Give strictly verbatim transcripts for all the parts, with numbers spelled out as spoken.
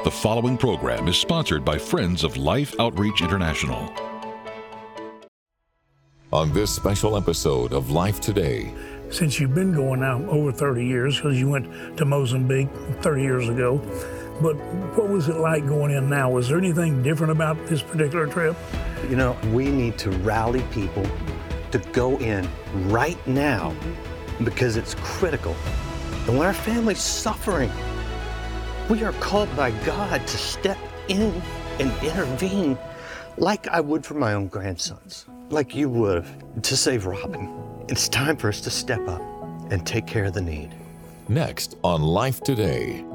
The following program is sponsored by Friends of Life Outreach International. On this special episode of Life Today. Since you've been going now over thirty years, because you went to Mozambique thirty years ago, but what was it like going in now? Was there anything different about this particular trip? You know, we need to rally people to go in right now because it's critical. And when our family's suffering, we are called by God to step in and intervene like I would for my own grandsons, like you would to save Robin. It's time for us to step up and take care of the need. Next on Life Today.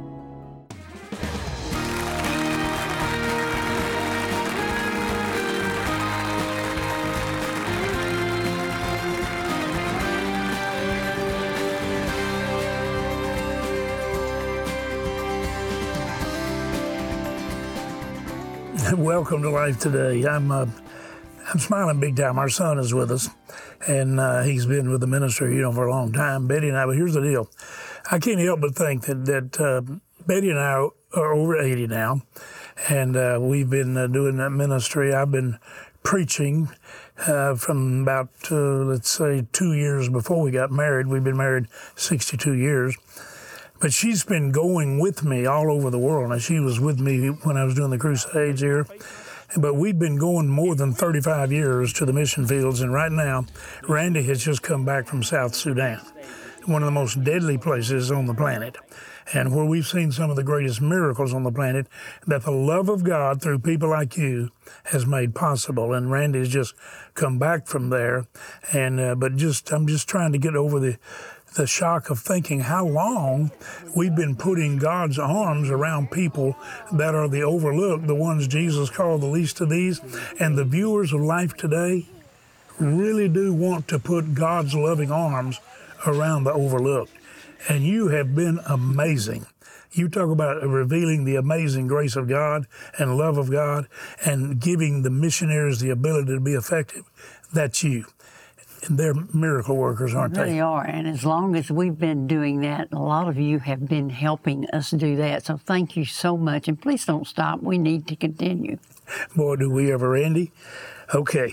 Welcome to Life Today. I'm uh, I'm smiling big time. Our son is with us, and uh, he's been with the ministry, you know, for a long time. Betty and I. But here's the deal: I can't help but think that that uh, Betty and I are, are over eighty now, and uh, we've been uh, doing that ministry. I've been preaching uh, from about uh, let's say two years before we got married. We've been married sixty-two years. But she's been going with me all over the world. Now, she was with me when I was doing the Crusades here. But we've been going more than thirty-five years to the mission fields. And right now, Randy has just come back from South Sudan, one of the most deadly places on the planet, and where we've seen some of the greatest miracles on the planet that the love of God through people like you has made possible. And Randy's just come back from there. And uh, but just I'm just trying to get over the the shock of thinking how long we've been putting God's arms around people that are the overlooked, the ones Jesus called the least of these. And the viewers of Life Today really do want to put God's loving arms around the overlooked. And you have been amazing. You talk about revealing the amazing grace of God and love of God and giving the missionaries the ability to be effective. That's you. And they're miracle workers, aren't they? They are, and as long as we've been doing that, a lot of you have been helping us do that. So thank you so much, and please don't stop. We need to continue. Boy, do we ever, Randy. Okay.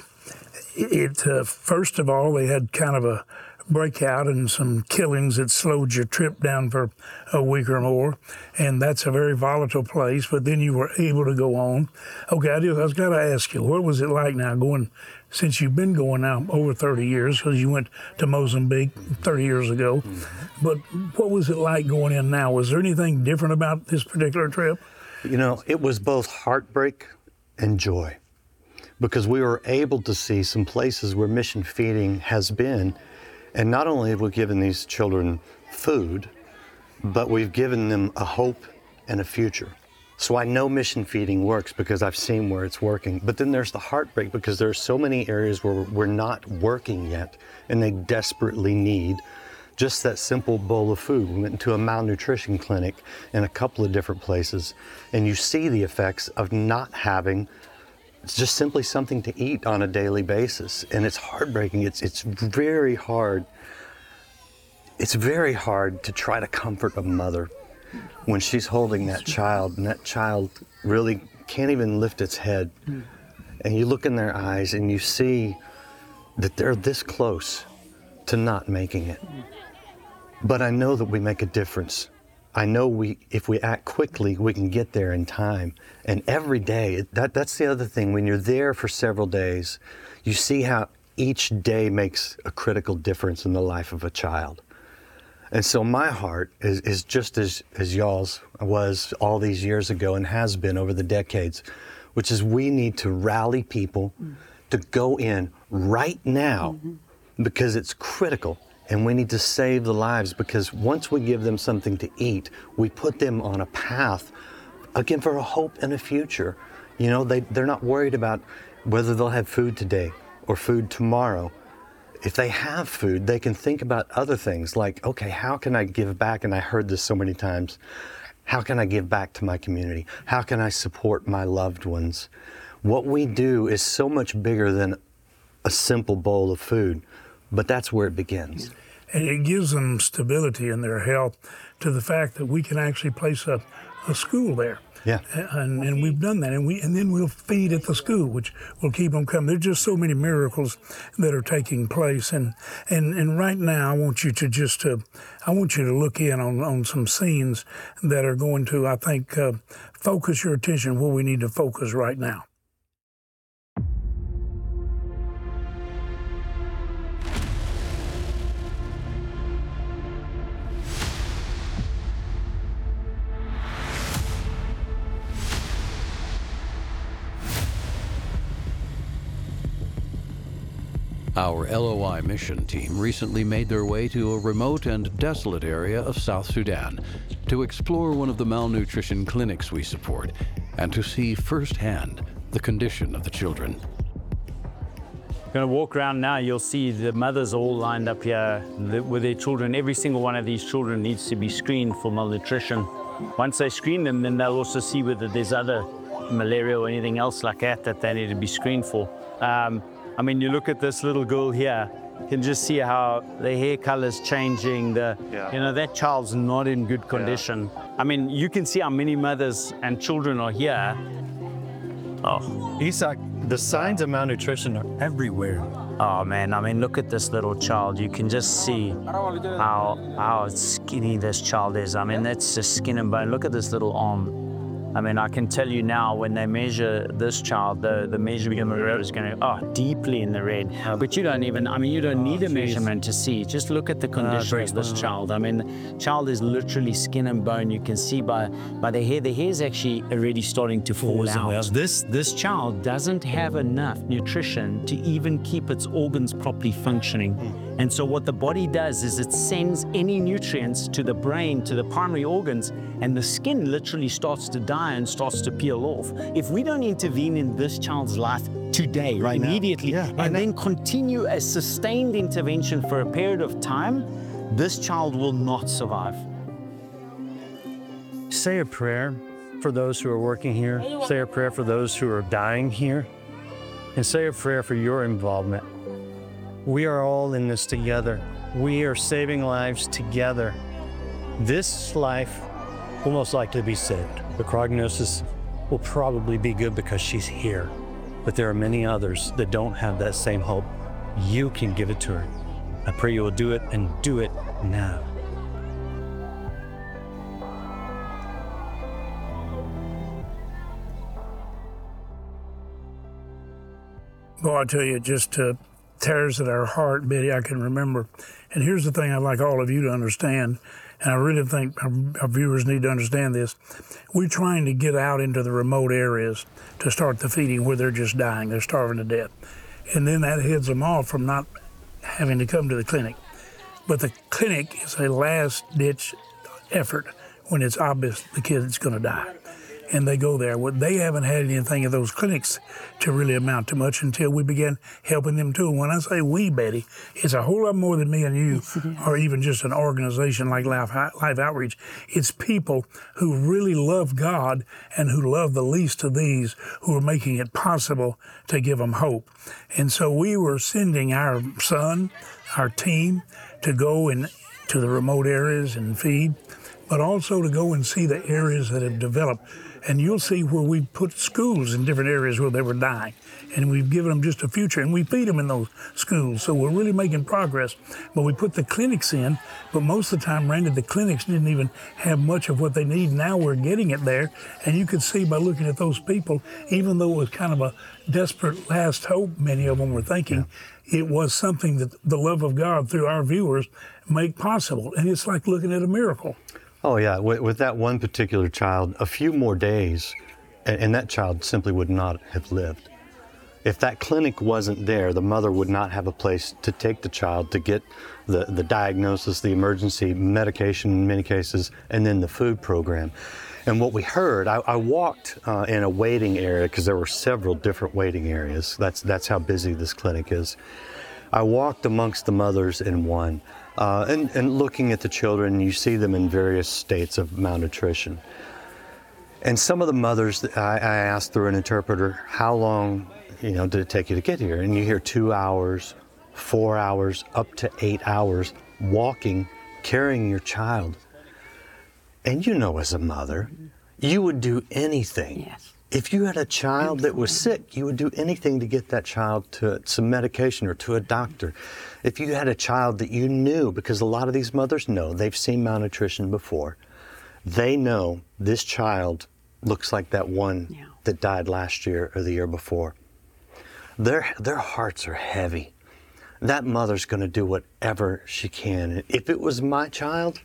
It uh, first of all, they had kind of a breakout and some killings that slowed your trip down for a week or more, and that's a very volatile place, but then you were able to go on. Okay, I, just, I was got to ask you, what was it like now going, since you've been going now over thirty years, because you went to Mozambique thirty years ago, mm-hmm. but what was it like going in now? Was there anything different about this particular trip? You know, it was both heartbreak and joy, because we were able to see some places where mission feeding has been. And not only have we given these children food, but we've given them a hope and a future. So I know mission feeding works because I've seen where it's working. But then there's the heartbreak because there are so many areas where we're not working yet and they desperately need just that simple bowl of food. We went into a malnutrition clinic in a couple of different places, and you see the effects of not having it's just simply something to eat on a daily basis. And it's heartbreaking. It's it's very hard. It's very hard to try to comfort a mother when she's holding that child and that child really can't even lift its head. And you look in their eyes and you see that they're this close to not making it. But I know that we make a difference. I know we, if we act quickly, we can get there in time. And every day, that, that's the other thing. When you're there for several days, you see how each day makes a critical difference in the life of a child. And so my heart is, is just as, as y'all's was all these years ago and has been over the decades, which is we need to rally people mm. to go in right now mm-hmm. because it's critical. And we need to save the lives, because once we give them something to eat, we put them on a path, again, for a hope and a future. You know, they, they're not worried about whether they'll have food today or food tomorrow. If they have food, they can think about other things like, okay, how can I give back? And I heard this so many times. How can I give back to my community? How can I support my loved ones? What we do is so much bigger than a simple bowl of food. But that's where it begins. And it gives them stability in their health to the fact that we can actually place a, a school there. Yeah. And, and we've done that, and we and then we'll feed at the school, which will keep them coming. There's just so many miracles that are taking place, and and, and right now I want you to just uh, I want you to look in on, on some scenes that are going to, I think, uh, focus your attention where we need to focus right now. Our L O I mission team recently made their way to a remote and desolate area of South Sudan to explore one of the malnutrition clinics we support and to see firsthand the condition of the children. Going to walk around now, you'll see the mothers all lined up here with their children. Every single one of these children needs to be screened for malnutrition. Once they screen them, then they'll also see whether there's other malaria or anything else like that that they need to be screened for. Um, I mean, you look at this little girl here, you can just see how the hair color's changing. The, Yeah. You know, that child's not in good condition. I mean, you can see how many mothers and children are here. Oh, Isaac, the signs of malnutrition are everywhere. oh man, I mean, look at this little child. You can just see how, how skinny this child is. I mean, that's just skin and bone. Look at this little arm. I mean, I can tell you now, when they measure this child, the, the measurement in the red is going to, oh, deeply in the red. But you don't even, I mean, you don't need a measurement to see. Just look at the condition of this child. I mean, the child is literally skin and bone. You can see by, by the hair, the hair is actually already starting to fall out. This, this child doesn't have enough nutrition to even keep its organs properly functioning. And so what the body does is it sends any nutrients to the brain, to the primary organs, and the skin literally starts to die and starts to peel off. If we don't intervene in this child's life today, Right now. immediately, Yeah, right and now. then continue a sustained intervention for a period of time, this child will not survive. Say a prayer for those who are working here. Say a prayer for those who are dying here. And say a prayer for your involvement. We are all in this together. We are saving lives together. This life will most likely be saved. The prognosis will probably be good because she's here. But there are many others that don't have that same hope. You can give it to her. I pray you will do it, and do it now. Boy, I tell you, it just uh, tears at our heart, Betty. I can remember. And here's the thing I'd like all of you to understand, and I really think our, our viewers need to understand this. We're trying to get out into the remote areas to start the feeding where they're just dying, they're starving to death. And then that heads them off from not having to come to the clinic. But the clinic is a last-ditch effort when it's obvious the kid's going to die. And they go there. Well, they haven't had anything of those clinics to really amount to much until we began helping them too. And when I say we, Betty, it's a whole lot more than me and you, Yes, it is. or even just an organization like Life, Life Outreach. It's people who really love God and who love the least of these, who are making it possible to give them hope. And so we were sending our son, our team, to go in to the remote areas and feed, but also to go and see the areas that have developed. And you'll see where we put schools in different areas where they were dying. And we've given them just a future, and we feed them in those schools. So we're really making progress. But we put the clinics in, but most of the time, Randy, the clinics didn't even have much of what they need. Now we're getting it there. And you could see by looking at those people, even though it was kind of a desperate last hope, many of them were thinking, yeah. It was something that the love of God through our viewers make possible. And it's like looking at a miracle. Oh yeah, with, with that one particular child, a few more days, and, and that child simply would not have lived. If that clinic wasn't there, the mother would not have a place to take the child to get the, the diagnosis, the emergency medication in many cases, and then the food program. And what we heard, I, I walked uh, in a waiting area because there were several different waiting areas. That's, that's how busy this clinic is. I walked amongst the mothers in one. Uh, and, and looking at the children, you see them in various states of malnutrition. And some of the mothers, I, I asked through an interpreter, how long, you know, did it take you to get here? And you hear two hours, four hours, up to eight hours walking, carrying your child. And you know, as a mother, you would do anything. Yes. If you had a child that was sick, you would do anything to get that child to some medication or to a doctor. If you had a child that you knew, because a lot of these mothers know, they've seen malnutrition before, they know this child looks like that one Yeah. that died last year or the year before. Their, their hearts are heavy. That mother's going to do whatever she can. If it was my child,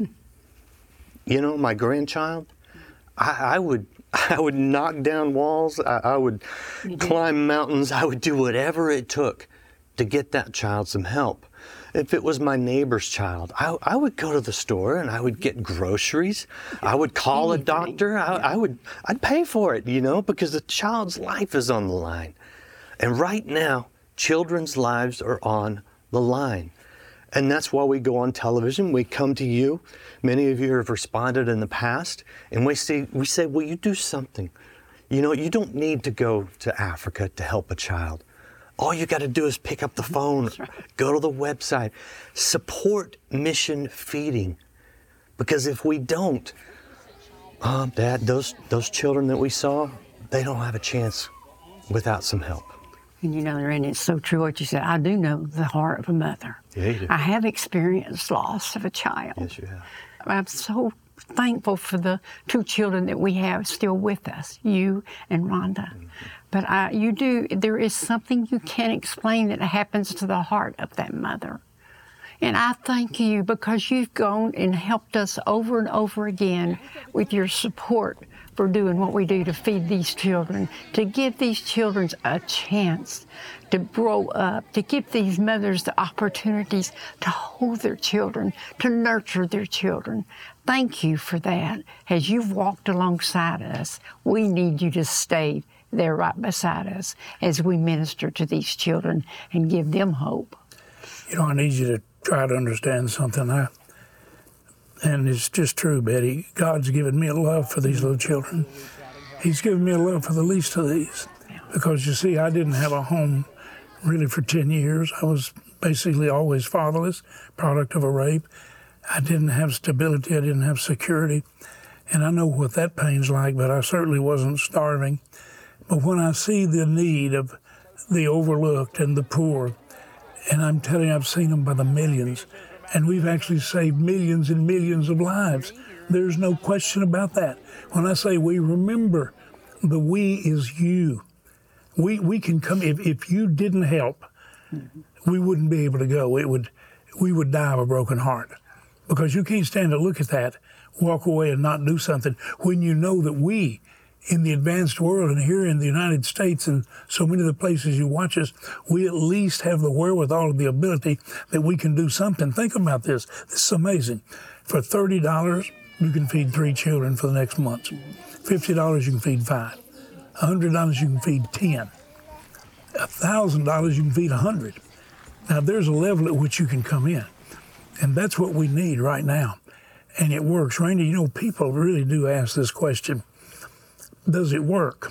you know, my grandchild, I, I would I would knock down walls. I, I would climb mountains. I would do whatever it took to get that child some help. If it was my neighbor's child, I, I would go to the store and I would get groceries. I would call a doctor. I, I would, I'd pay for it, you know, because the child's life is on the line. And right now, children's lives are on the line. And that's why we go on television. We come to you. Many of you have responded in the past, and we say, we say, will you do something? You know, you don't need to go to Africa to help a child. All you got to do is pick up the phone, right. Go to the website, support Mission Feeding. Because if we don't, um, Dad, those, those children that we saw, they don't have a chance without some help. And you know, and it's so true what you said. I do know the heart of a mother. Yeah, you do. I have experienced loss of a child. Yes, you have. I'm so thankful for the two children that we have still with us, you and Rhonda. Mm-hmm. But I, you do, there is something you can't explain that happens to the heart of that mother. And I thank you because you've gone and helped us over and over again with your support for doing what we do to feed these children, to give these children a chance to grow up, to give these mothers the opportunities to hold their children, to nurture their children. Thank you for that. As you've walked alongside us, we need you to stay there right beside us as we minister to these children and give them hope. You know, I need you to try to understand something. I, and it's just true, Betty. God's given me a love for these little children. He's given me a love for the least of these. Because, you see, I didn't have a home really for ten years. I was basically always fatherless, product of a rape. I didn't have stability. I didn't have security. And I know what that pain's like, but I certainly wasn't starving. But when I see the need of the overlooked and the poor, and I'm telling you, I've seen them by the millions, and we've actually saved millions and millions of lives. There's no question about that. When I say we, remember, the we is you. We we can come, if, if you didn't help, we wouldn't be able to go. It would, we would die of a broken heart. Because you can't stand to look at that, walk away and not do something when you know that we, in the advanced world and here in the United States and so many of the places you watch us, we at least have the wherewithal and the ability that we can do something. Think about this. This is amazing. For thirty dollars, you can feed three children for the next month. fifty dollars, you can feed five. one hundred dollars, you can feed ten. one thousand dollars, you can feed one hundred. Now, there's a level at which you can come in. And that's what we need right now. And it works. Randy, you know, people really do ask this question. Does it work?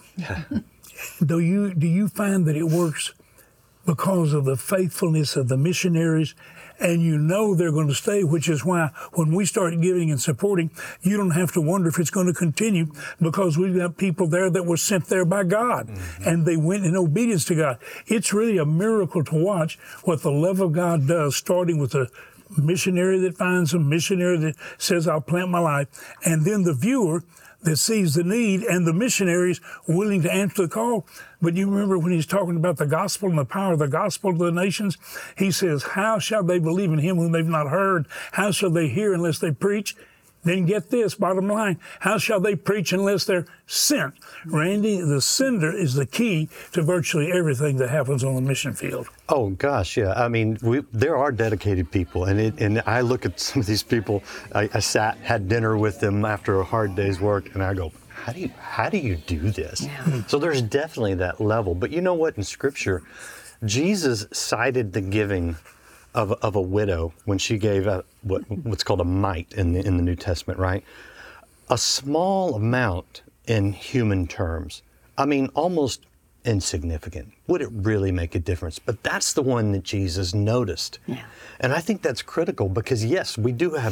do you do you find that it works because of the faithfulness of the missionaries, and you know they're going to stay, which is why when we start giving and supporting, you don't have to wonder if it's going to continue, because we've got people there that were sent there by God, mm-hmm. and they went in obedience to God. It's really a miracle to watch what the love of God does, starting with a missionary that finds a missionary that says, I'll plant my life, and then the viewer that sees the need, and the missionaries willing to answer the call. But you remember when he's talking about the gospel and the power of the gospel to the nations, he says, how shall they believe in him whom they've not heard? How shall they hear unless they preach? Then get this, bottom line, how shall they preach unless they're sent? Randy, the sender is the key to virtually everything that happens on the mission field. Oh, gosh, yeah. I mean, we, there are dedicated people, and it, and I look at some of these people. I, I sat, had dinner with them after a hard day's work, and I go, how do you, how do you do this? Yeah. So there's definitely that level. But you know what? In Scripture, Jesus cited the giving Of, of a widow when she gave a, what, what's called a mite in the, in the New Testament, right? A small amount in human terms. I mean, almost insignificant. Would it really make a difference? But that's the one that Jesus noticed. Yeah. And I think that's critical because, yes, we do have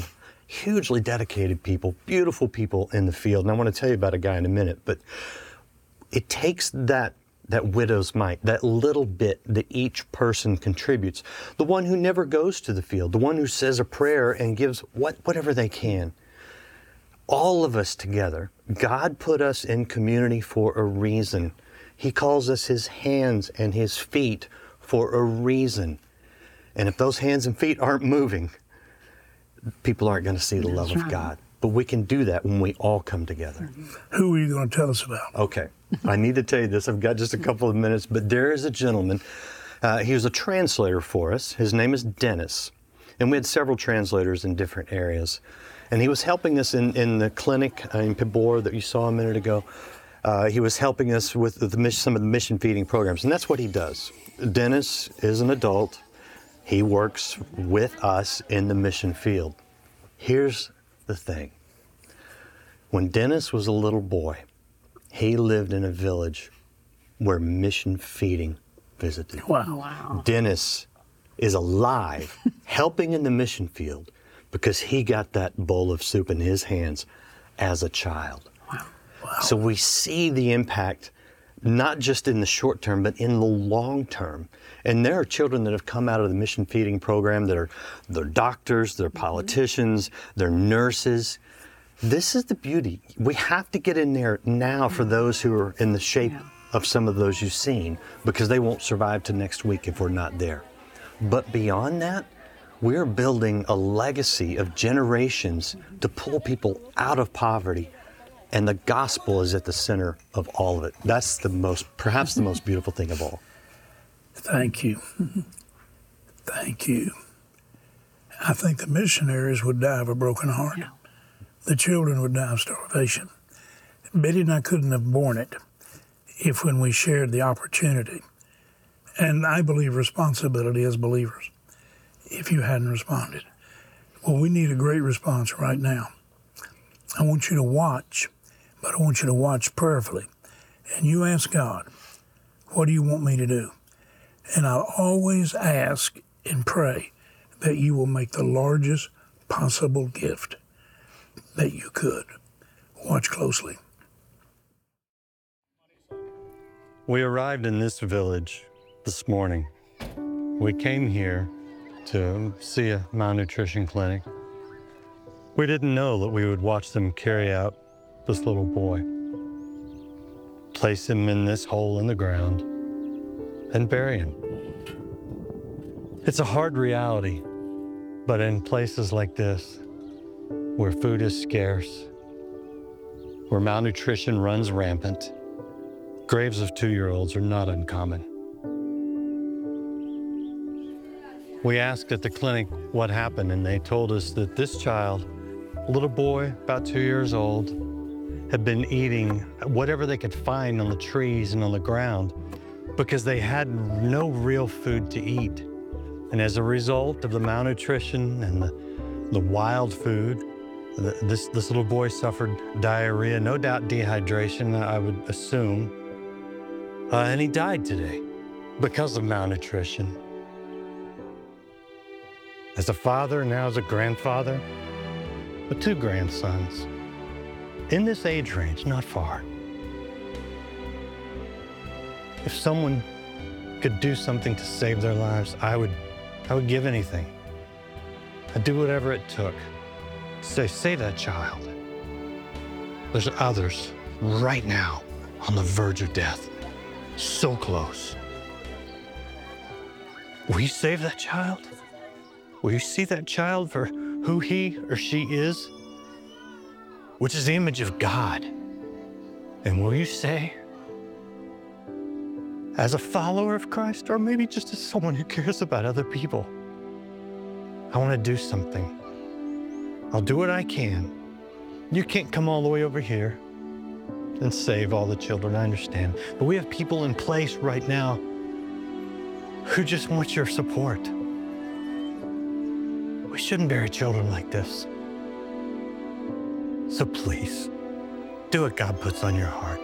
hugely dedicated people, beautiful people in the field. And I want to tell you about a guy in a minute, but it takes that that widow's mite, that little bit that each person contributes. The one who never goes to the field, the one who says a prayer and gives what, whatever they can. All of us together, God put us in community for a reason. He calls us His hands and His feet for a reason. And if those hands and feet aren't moving, people aren't going to see the love of God. But we can do that when we all come together. Who are you going to tell us about? Okay, I need to tell you this. I've got just a couple of minutes, but there is a gentleman. Uh, he was a translator for us. His name is Dennis. And we had several translators in different areas. And he was helping us in, in the clinic in Pibor that you saw a minute ago. Uh, he was helping us with the, the, some of the mission feeding programs, and that's what he does. Dennis is an adult. He works with us in the mission field. Here's the thing. When Dennis was a little boy, he lived in a village where mission feeding visited. Wow. Wow. Dennis is alive, helping in the mission field because he got that bowl of soup in his hands as a child. Wow. Wow. So we see the impact, not just in the short term, but in the long term. And there are children that have come out of the mission feeding program that are they're doctors, they're politicians, they're nurses. This is the beauty. We have to get in there now for those who are in the shape Yeah. of some of those you've seen, because they won't survive to next week if we're not there. But beyond that, we're building a legacy of generations to pull people out of poverty. And the gospel is at the center of all of it. That's the most, perhaps the most beautiful thing of all. Thank you. Thank you. I think the missionaries would die of a broken heart. Yeah. The children would die of starvation. Betty and I couldn't have borne it if when we shared the opportunity, and I believe responsibility as believers, if you hadn't responded. Well, we need a great response right now. I want you to watch, but I want you to watch prayerfully. And you ask God, what do you want me to do? And I'll always ask and pray that you will make the largest possible gift that you could. Watch closely. We arrived in this village this morning. We came here to see a malnutrition clinic. We didn't know that we would watch them carry out this little boy, place him in this hole in the ground, and bury him. It's a hard reality, but in places like this, where food is scarce, where malnutrition runs rampant, graves of two-year-olds are not uncommon. We asked at the clinic what happened, and they told us that this child, a little boy, about two years old, had been eating whatever they could find on the trees and on the ground because they had no real food to eat. And as a result of the malnutrition and the, the wild food, the, this, this little boy suffered diarrhea, no doubt dehydration, I would assume, uh, and he died today because of malnutrition. As a father, now as a grandfather, with two grandsons, in this age range, not far. If someone could do something to save their lives, I would, I would give anything. I'd do whatever it took. Say, save that child. There's others right now on the verge of death, so close. Will you save that child? Will you see that child for who he or she is, which is the image of God? And will you say, as a follower of Christ, or maybe just as someone who cares about other people, I want to do something. I'll do what I can. You can't come all the way over here and save all the children, I understand. But we have people in place right now who just want your support. We shouldn't bury children like this. So please, do what God puts on your heart.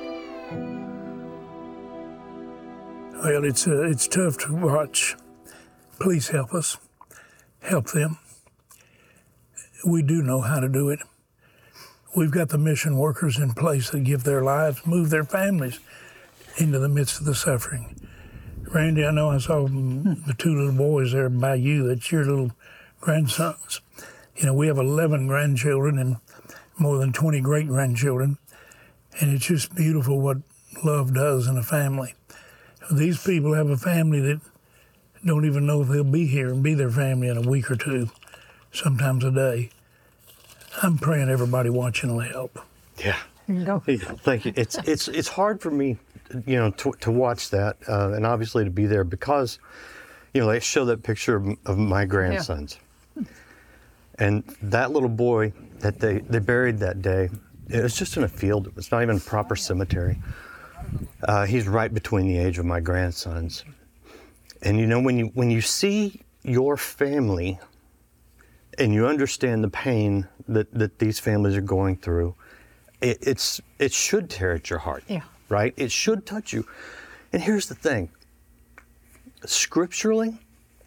Well, it's uh, it's tough to watch. Please help us. Help them. we do know how to do it. We've got the mission workers in place that give their lives, move their families into the midst of the suffering. Randy, I know I saw the two little boys there by you. That's your little grandsons. You know, we have eleven grandchildren and more than twenty great-grandchildren, and it's just beautiful what love does in a family. These people have a family that don't even know if they'll be here and be their family in a week or two, sometimes a day. I'm praying everybody watching will help. Yeah. No. Yeah, thank you. It's it's it's hard for me, you know, to to watch that, uh, and obviously to be there because, you know, they show that picture of, of my grandsons, yeah. And that little boy that they they buried that day, it was just in a field. It was not even a proper cemetery. Uh, he's right between the age of my grandsons, and you know when you when you see your family, and you understand the pain that, that these families are going through, it, it's it should tear at your heart, yeah. Right? It should touch you. And here's the thing. Scripturally,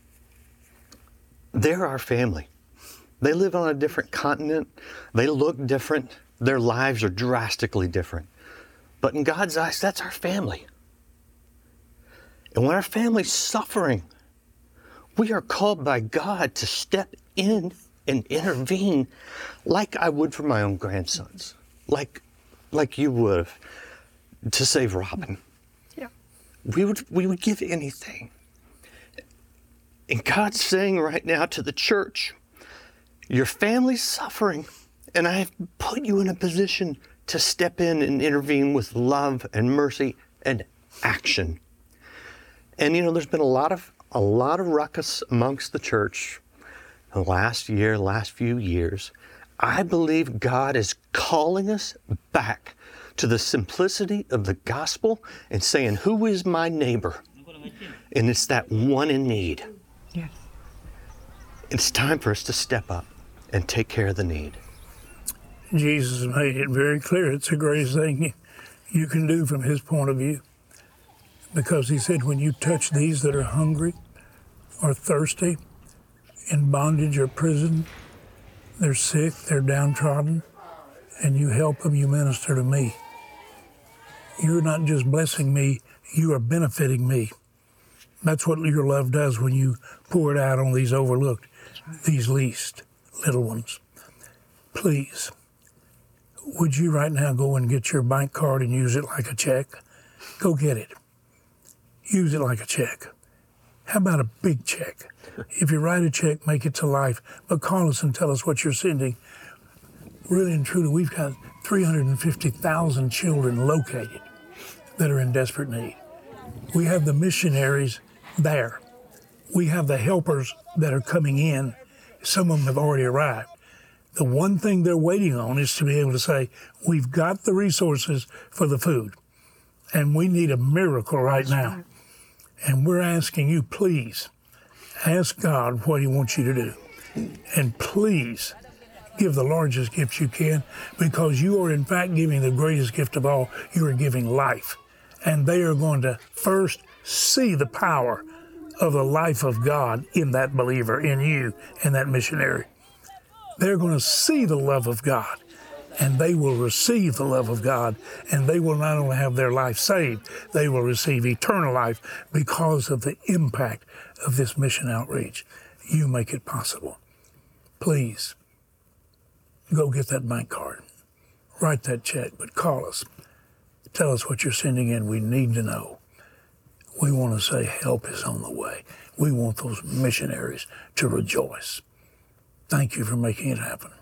they're our family. They live on a different continent. They look different. Their lives are drastically different. But in God's eyes, that's our family. And when our family's suffering, we are called by God to step in and intervene like I would for my own grandsons, like like you would have to save Robin. Yeah. We would we would give anything. And God's saying right now to the church, your family's suffering, and I have put you in a position to step in and intervene with love and mercy and action. And you know, there's been a lot of a lot of ruckus amongst the church the last year, last few years. I believe God is calling us back to the simplicity of the gospel and saying, who is my neighbor? And it's that one in need. Yes. It's time for us to step up and take care of the need. Jesus made it very clear. It's the greatest thing you can do from his point of view. Because he said, when you touch these that are hungry or thirsty, in bondage or prison, they're sick, they're downtrodden, and you help them, you minister to me. You're not just blessing me, you are benefiting me. That's what your love does when you pour it out on these overlooked, these least little ones. Please, would you right now go and get your bank card and use it like a check? Go get it. Use it like a check. How about a big check? If you write a check, make it to life, but call us and tell us what you're sending. Really and truly, we've got three hundred fifty thousand children located that are in desperate need. We have the missionaries there. We have the helpers that are coming in. Some of them have already arrived. The one thing they're waiting on is to be able to say, we've got the resources for the food, and we need a miracle right now. And we're asking you, please, ask God what he wants you to do. And please give the largest gift you can, because you are in fact giving the greatest gift of all. You are giving life. And they are going to first see the power of the life of God in that believer, in you, and that missionary. They're going to see the love of God, and they will receive the love of God, and they will not only have their life saved, they will receive eternal life because of the impact of this mission outreach. You make it possible. Please, go get that bank card. Write that check, but call us. Tell us what you're sending in. We need to know. We want to say help is on the way. We want those missionaries to rejoice. Thank you for making it happen.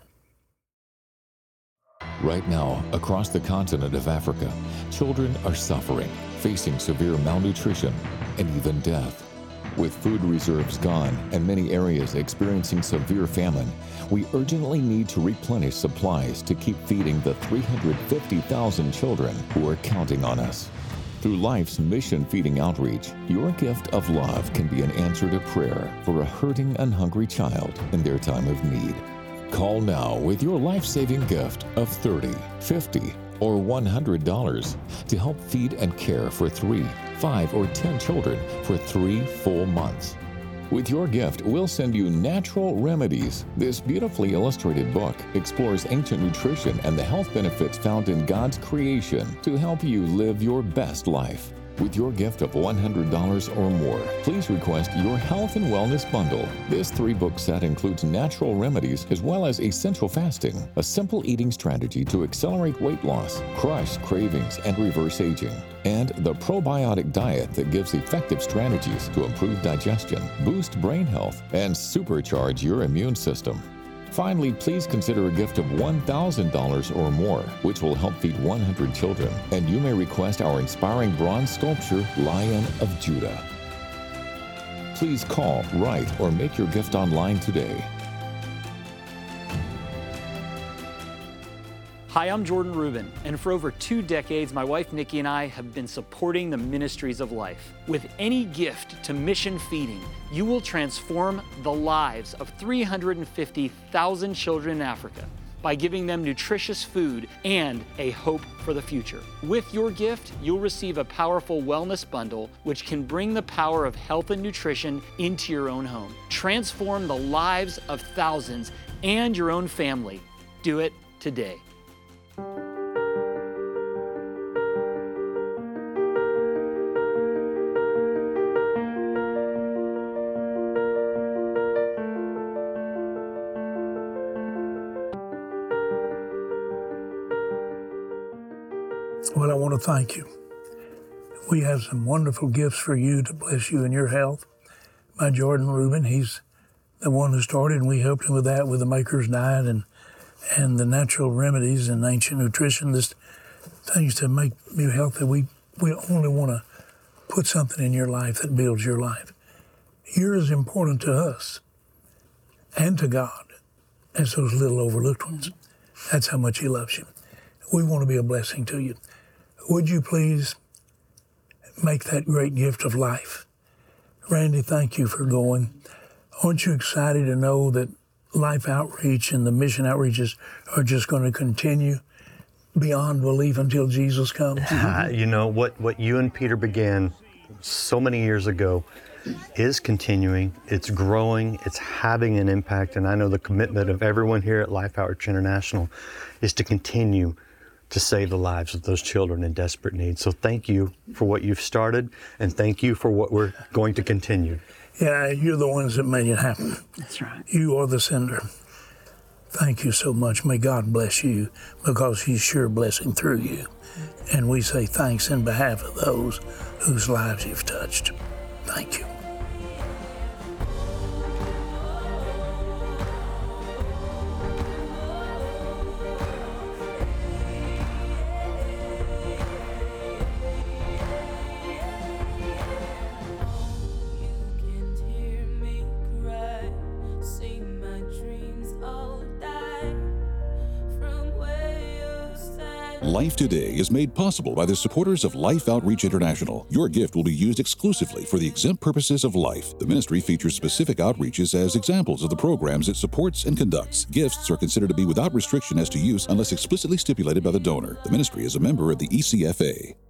Right now, across the continent of Africa, children are suffering, facing severe malnutrition and even death. With food reserves gone and many areas experiencing severe famine, we urgently need to replenish supplies to keep feeding the three hundred fifty thousand children who are counting on us. Through Life's mission feeding outreach, your gift of love can be an answer to prayer for a hurting and hungry child in their time of need. Call now with your life-saving gift of thirty dollars, fifty dollars, or one hundred dollars to help feed and care for three, five, or ten children for three full months. With your gift, we'll send you Natural Remedies. This beautifully illustrated book explores ancient nutrition and the health benefits found in God's creation to help you live your best life. With your gift of one hundred dollars or more, please request your Health and Wellness Bundle. This three-book set includes Natural Remedies as well as Essential Fasting, a simple eating strategy to accelerate weight loss, crush cravings, and reverse aging, and the Probiotic Diet that gives effective strategies to improve digestion, boost brain health, and supercharge your immune system. Finally, please consider a gift of one thousand dollars or more, which will help feed one hundred children, and you may request our inspiring bronze sculpture, Lion of Judah. Please call, write, or make your gift online today. Hi, I'm Jordan Rubin, and for over two decades, my wife Nikki and I have been supporting the Ministries of Life. With any gift to mission feeding, you will transform the lives of three hundred fifty thousand children in Africa by giving them nutritious food and a hope for the future. With your gift, you'll receive a powerful wellness bundle which can bring the power of health and nutrition into your own home. Transform the lives of thousands and your own family. Do it today. Well, I want to thank you. We have some wonderful gifts for you to bless you in your health. By Jordan Rubin, he's the one who started, and we helped him with that, with the Maker's Diet and and the Natural Remedies and Ancient Nutrition, this things to make you healthy. We, we only want to put something in your life that builds your life. You're as important to us and to God as those little overlooked ones. That's how much he loves you. We want to be a blessing to you. Would you please make that great gift of life? Randy, thank you for going. Aren't you excited to know that Life Outreach and the mission outreaches are just going to continue beyond belief until Jesus comes? Uh, you know, what, what you and Peter began so many years ago is continuing, it's growing, it's having an impact, and I know the commitment of everyone here at Life Outreach International is to continue to save the lives of those children in desperate need. So thank you for what you've started, and thank you for what we're going to continue. Yeah, you're the ones that made it happen. That's right. You are the sender. Thank you so much. May God bless you, because he's sure blessing through you. And we say thanks in behalf of those whose lives you've touched. Thank you. Life Today is made possible by the supporters of Life Outreach International. Your gift will be used exclusively for the exempt purposes of life. The ministry features specific outreaches as examples of the programs it supports and conducts. Gifts are considered to be without restriction as to use unless explicitly stipulated by the donor. The ministry is a member of the E C F A.